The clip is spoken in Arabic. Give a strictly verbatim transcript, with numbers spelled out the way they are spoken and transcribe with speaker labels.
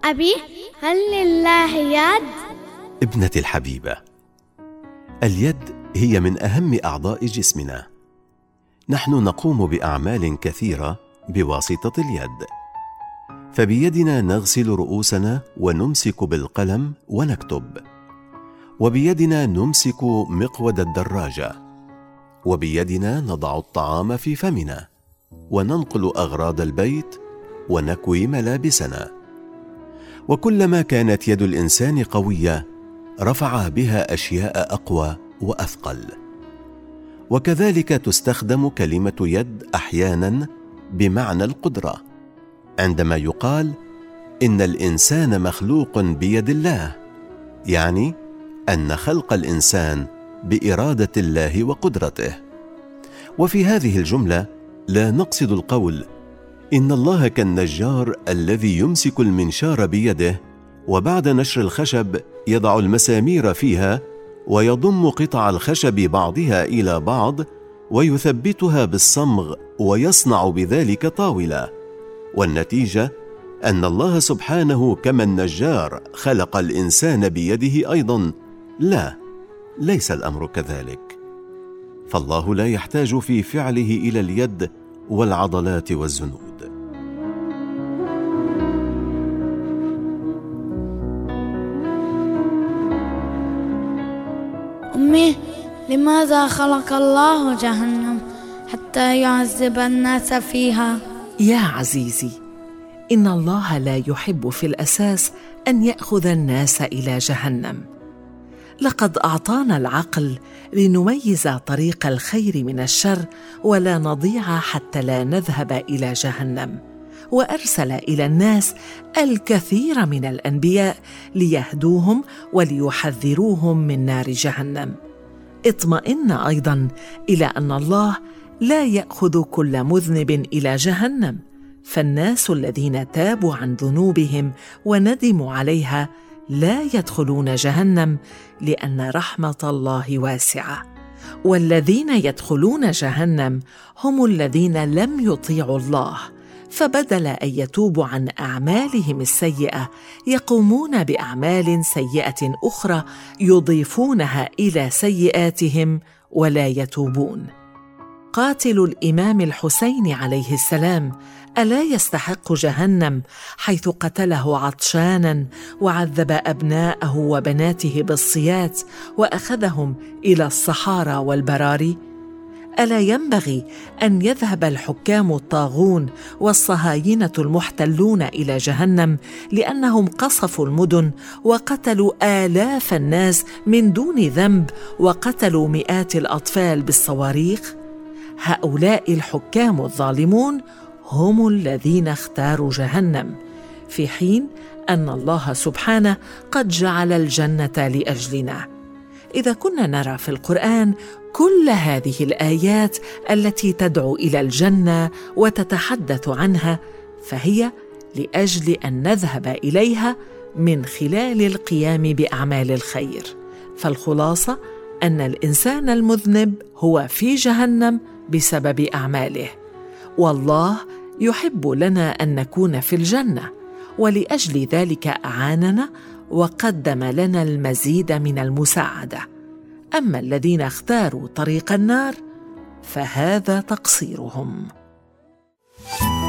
Speaker 1: أبي، هل لله يد؟
Speaker 2: ابنتي الحبيبة، اليد هي من أهم أعضاء جسمنا. نحن نقوم بأعمال كثيرة بواسطة اليد، فبيدنا نغسل رؤوسنا ونمسك بالقلم ونكتب، وبيدنا نمسك مقود الدراجة، وبيدنا نضع الطعام في فمنا، وننقل أغراض البيت، ونكوي ملابسنا. وكلما كانت يد الإنسان قوية رفع بها أشياء أقوى وأثقل. وكذلك تستخدم كلمة يد أحيانا بمعنى القدرة، عندما يقال إن الإنسان مخلوق بيد الله، يعني أن خلق الإنسان بإرادة الله وقدرته. وفي هذه الجملة لا نقصد القول إن الله كالنجار الذي يمسك المنشار بيده، وبعد نشر الخشب يضع المسامير فيها ويضم قطع الخشب بعضها إلى بعض ويثبتها بالصمغ ويصنع بذلك طاولة، والنتيجة أن الله سبحانه كما النجار خلق الإنسان بيده أيضا. لا، ليس الأمر كذلك، فالله لا يحتاج في فعله إلى اليد والعضلات والزنود.
Speaker 1: أمي، لماذا خلق الله جهنم حتى يعذب الناس فيها؟
Speaker 3: يا عزيزي، إن الله لا يحب في الأساس أن يأخذ الناس إلى جهنم. لقد أعطانا العقل لنميز طريق الخير من الشر ولا نضيع حتى لا نذهب إلى جهنم، وأرسل إلى الناس الكثير من الأنبياء ليهدوهم وليحذروهم من نار جهنم. اطمئن أيضا إلى أن الله لا يأخذ كل مذنب إلى جهنم، فالناس الذين تابوا عن ذنوبهم وندموا عليها لا يدخلون جهنم، لأن رحمة الله واسعة. والذين يدخلون جهنم هم الذين لم يطيعوا الله، فبدل أن يتوبوا عن أعمالهم السيئة يقومون بأعمال سيئة أخرى يضيفونها إلى سيئاتهم ولا يتوبون. قاتل الإمام الحسين عليه السلام ألا يستحق جهنم حيث قتله عطشانا وعذب أبناءه وبناته بالصيات وأخذهم إلى الصحارى والبراري؟ ألا ينبغي أن يذهب الحكام الطاغون والصهاينة المحتلون إلى جهنم لأنهم قصفوا المدن وقتلوا آلاف الناس من دون ذنب وقتلوا مئات الأطفال بالصواريخ؟ هؤلاء الحكام الظالمون هم الذين اختاروا جهنم، في حين أن الله سبحانه قد جعل الجنة لأجلنا. إذا كنا نرى في القرآن كل هذه الآيات التي تدعو إلى الجنة وتتحدث عنها، فهي لأجل أن نذهب إليها من خلال القيام بأعمال الخير. فالخلاصة أن الإنسان المذنب هو في جهنم بسبب أعماله، والله يحب لنا أن نكون في الجنة، ولأجل ذلك أعاننا وقدم لنا المزيد من المساعدة. أما الذين اختاروا طريق النار فهذا تقصيرهم.